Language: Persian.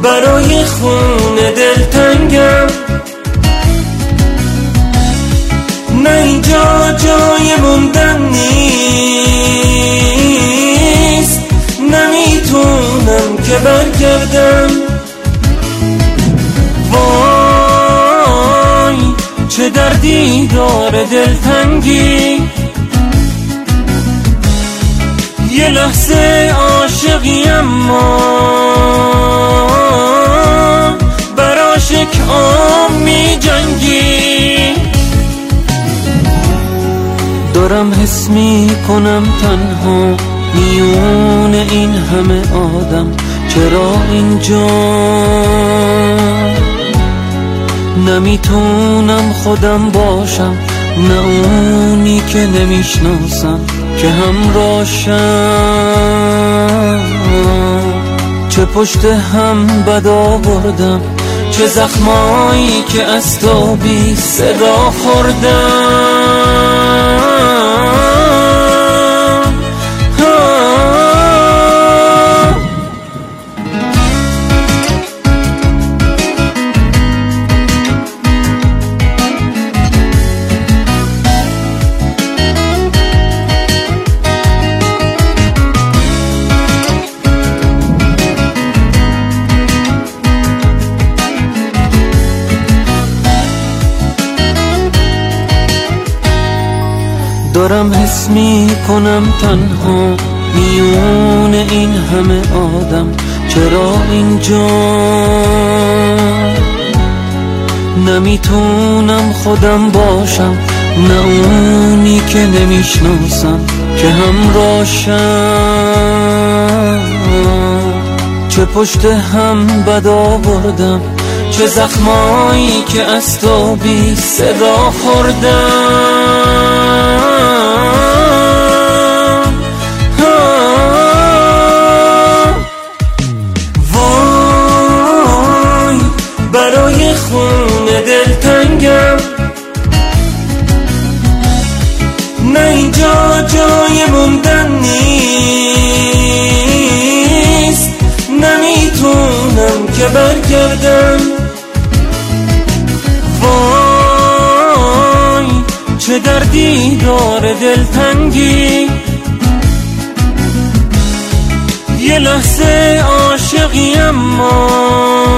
برای خون دلتنگم، نه اینجا جای موندن نیست، نمیتونم که برگردم. وای چه دردی داره دلتنگی، یه لحظه عاشقی اما برا شکام می جنگی. دارم حس می کنم تنها میون این همه آدم، چرا اینجا نمیتونم خودم باشم، نه اونی که نمیشناسم که همراشم. چه پشت هم بد آوردم، چه زخمایی که از تو بی صدا خوردم. دارم حس می کنم تنها میون این همه آدم، چرا اینجا نمیتونم خودم باشم، نه اونی که نمیشناسم که همراشم. چه پشت هم بد آوردم، چه زخمایی که از تو بی صدا خوردم. وای برای خون دلتنگم، نه اینجا جای موندن نیست، نمیتونم که برگردم. وای چه دردی داره دلتنگی، یه لحظه عاشقی اما